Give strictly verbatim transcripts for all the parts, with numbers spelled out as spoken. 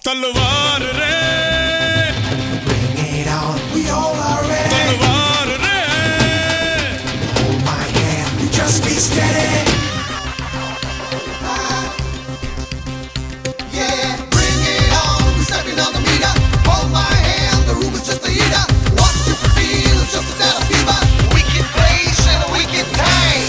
तलवार रे Bring it on, we all are ready. तलवार रे Hold my hand, you just be steady. Yeah, bring it on, we're stepping on the meter. Hold my hand, the room is just a heater. What you feel is just a set of fever. Wicked place and a wicked time.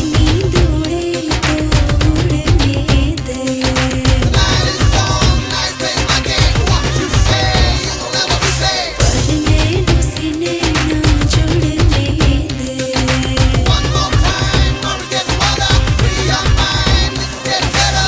The night is long, night plays my game. What you say, you'll never be safe. One more time, gonna get wilder. Free your mind, this is getting better.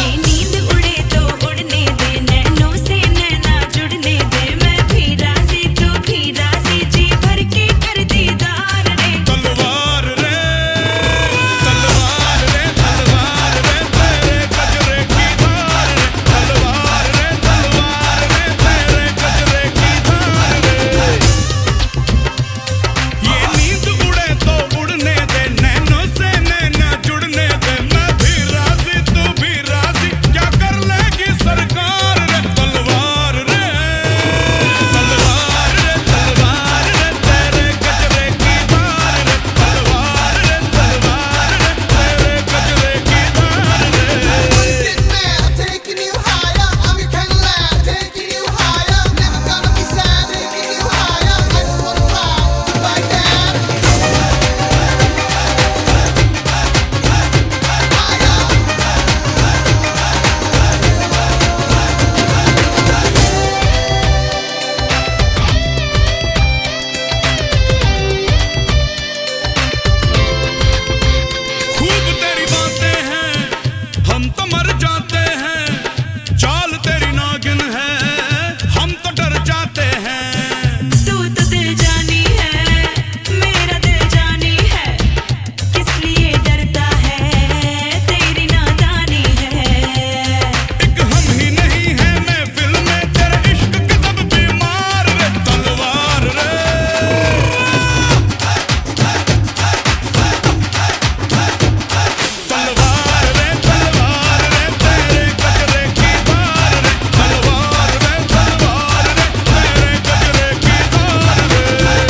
तलवार रे तलवार रे तलवार रे तेरे गजरे की धार रे तलवार रे तलवार रे तेरे गजरे की धार रे ये नींद उड़े तो उड़ने दे नैनों से नैना जुड़ने दे मैं भी राजी तू भी राजी क्या कर लेगी सरकार रे तलवार रे तलवार रे तलवार रे तेरे गजरे की धार रे तलवार रे तलवार रे तेरे गजरे की धार रे Get mad, I'm taking you higher. I'm your Cadillac, taking you higher. Never gonna be sad, taking you higher. I just wanna fly, just like that. खूब तेरी बातें हैं हम तो मर जाते हैं चाल तेरी नागिन है हम तो डर जाते हैं एक हम ही नहीं है महफिल में तेरे इश्क के सब बीमार रे तलवार रे तलवार रे तलवार रे तेरे गजरे की धार रे तलवार रे तलवार रे तेरे गजरे की धार रे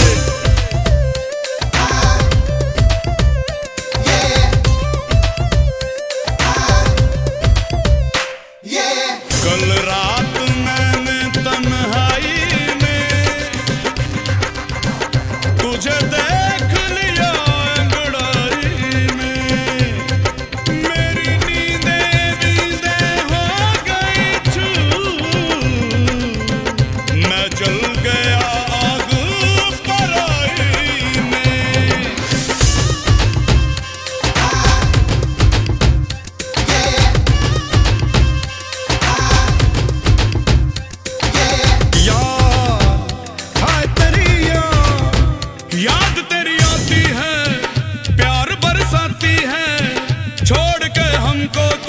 Yeah, yeah. कल रात मैंने तन्हाई में तुझे देख लिया अंगड़ाई में मेरी नींदें नींदें हो गई छू मैं जल गया आग पराई में याद हाय तेरी याद याद तेरी आती है प्यार बरसाती है छोड़ के हमको